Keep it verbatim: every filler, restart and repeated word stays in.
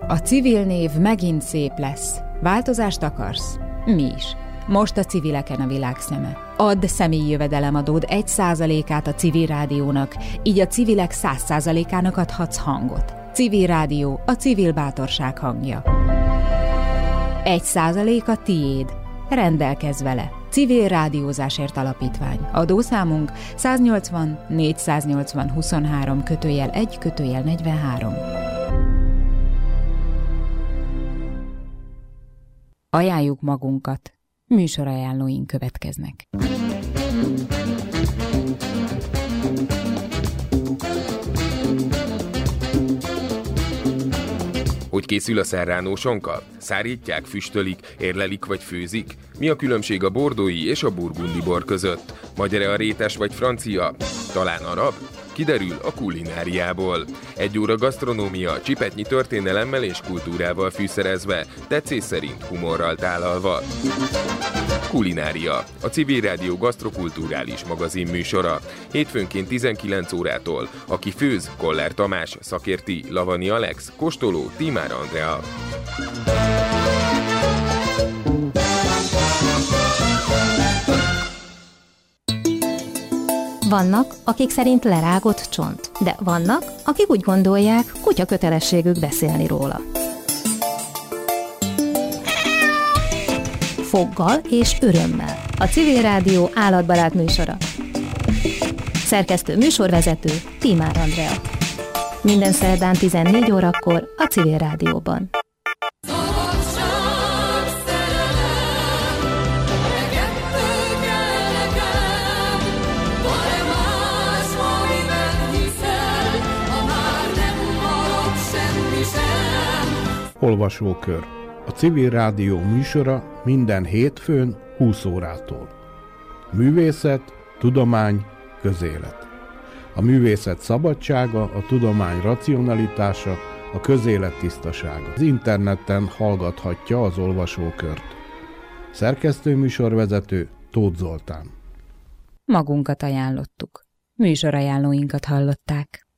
A civil név megint szép lesz. Változást akarsz? Mi is. Most a civileken a világ szeme. Add személyi jövedelemadód egy százalékát a civil rádiónak, így a civilek száz százalékának adhatsz hangot. Civil rádió, a civil bátorság hangja. Egy százalék a tiéd. Rendelkezz vele. Civil Rádiózásért Alapítvány. Adószámunk száznyolcvan négyszáznyolcvan huszonhárom kötőjel egy kötőjel negyvenhárom. Ajánljuk magunkat. Műsorajánlóink következnek. Hogy készül a szerránósonka? Szárítják, füstölik, érlelik vagy főzik? Mi a különbség a bordói és a burgundi bor között? Magyar-e a rétes vagy francia? Talán arab? Kiderül a kulináriából. Egy óra gasztronómia, csipetnyi történelemmel és kultúrával fűszerezve, tetszés szerint humorral tálalva. Kulinária, a Civil Rádió gasztrokulturális magazin műsora. Hétfőnként tizenkilenc órától. Aki főz, Koller Tamás, szakérti, Lavani Alex, kóstoló, Tímár Andrea. Vannak, akik szerint lerágott csont, de vannak, akik úgy gondolják, kutya kötelességük beszélni róla. Foggal és örömmel. A Civil Rádió állatbarát műsora. Szerkesztő műsorvezető Tímár Andrea. Minden szerdán tizennégy órakor a Civil Rádióban. Olvasókör. A Civil Rádió műsora minden hétfőn húsz órától. Művészet, tudomány, közélet. A művészet szabadsága, a tudomány racionalitása, a közélet tisztasága. Az interneten hallgathatja az olvasókört. Szerkesztő műsorvezető Tóth Zoltán. Magunkat ajánlottuk. Műsorajánlóinkat hallották.